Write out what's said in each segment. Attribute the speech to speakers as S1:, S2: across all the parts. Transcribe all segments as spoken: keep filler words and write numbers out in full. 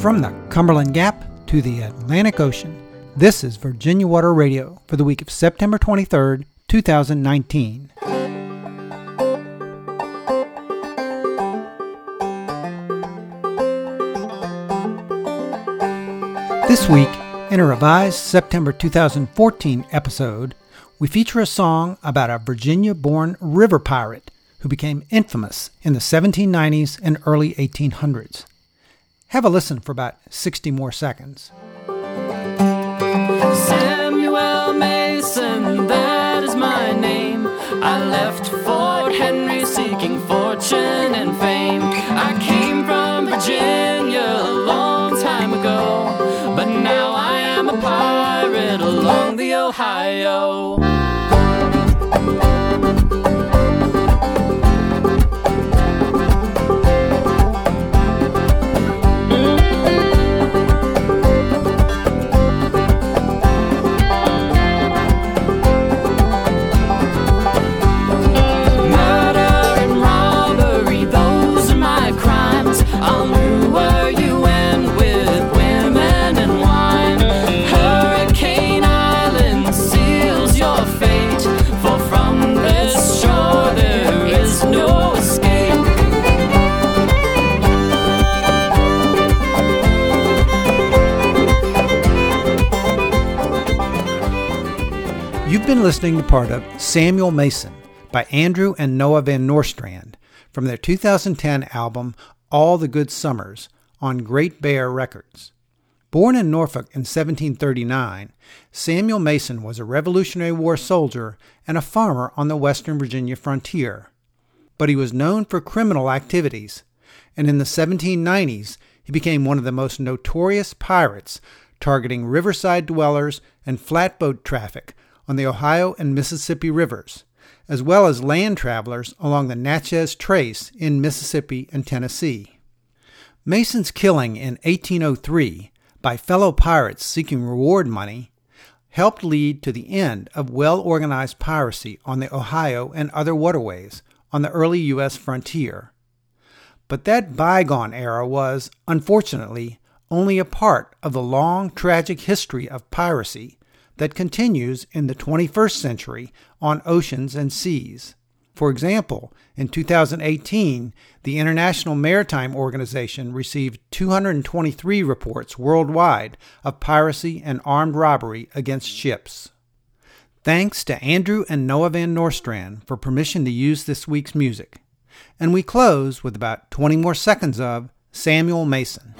S1: From the Cumberland Gap to the Atlantic Ocean, this is Virginia Water Radio for the week of September twenty-third, two thousand nineteen. This week, in a revised September two thousand fourteen episode, we feature a song about a Virginia-born river pirate who became infamous in the seventeen nineties and early eighteen hundreds. Have a listen for about sixty more seconds.
S2: Samuel Mason, that is my name. I left Fort Henry seeking fortune and fame. I came from Virginia a long time ago, but now I am a pirate along the Ohio.
S1: You've been listening to part of Samuel Mason by Andrew and Noah Van Nostrand from their two thousand ten album All the Good Summers on Great Bear Records. Born in Norfolk in seventeen thirty-nine, Samuel Mason was a Revolutionary War soldier and a farmer on the western Virginia frontier. But he was known for criminal activities, and in the seventeen nineties he became one of the most notorious pirates, targeting riverside dwellers and flatboat traffic on the Ohio and Mississippi rivers, as well as land travelers along the Natchez Trace in Mississippi and Tennessee. Mason's killing in eighteen oh three by fellow pirates seeking reward money helped lead to the end of well-organized piracy on the Ohio and other waterways on the early U S frontier. But that bygone era was, unfortunately, only a part of the long, tragic history of piracy that continues in the twenty-first century on oceans and seas. For example, in two thousand eighteen, the International Maritime Organization received two hundred twenty-three reports worldwide of piracy and armed robbery against ships. Thanks to Andrew and Noah Van Nostrand for permission to use this week's music. And we close with about twenty more seconds of Samuel Mason.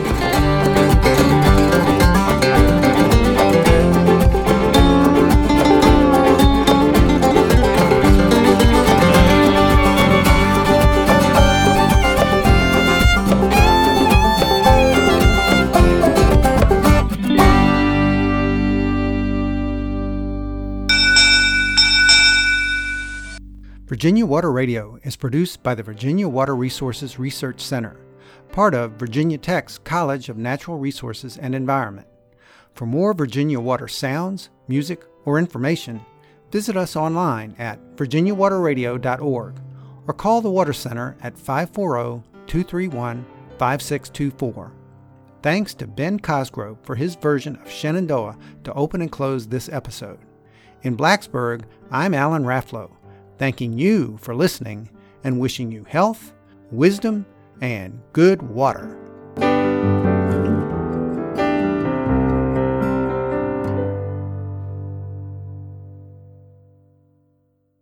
S1: Virginia Water Radio is produced by the Virginia Water Resources Research Center, part of Virginia Tech's College of Natural Resources and Environment. For more Virginia Water sounds, music, or information, visit us online at virginia water radio dot org or call the Water Center at five four zero, two three one, five six two four. Thanks to Ben Cosgrove for his version of Shenandoah to open and close this episode. In Blacksburg, I'm Alan Rafflow, thanking you for listening and wishing you health, wisdom, and good water.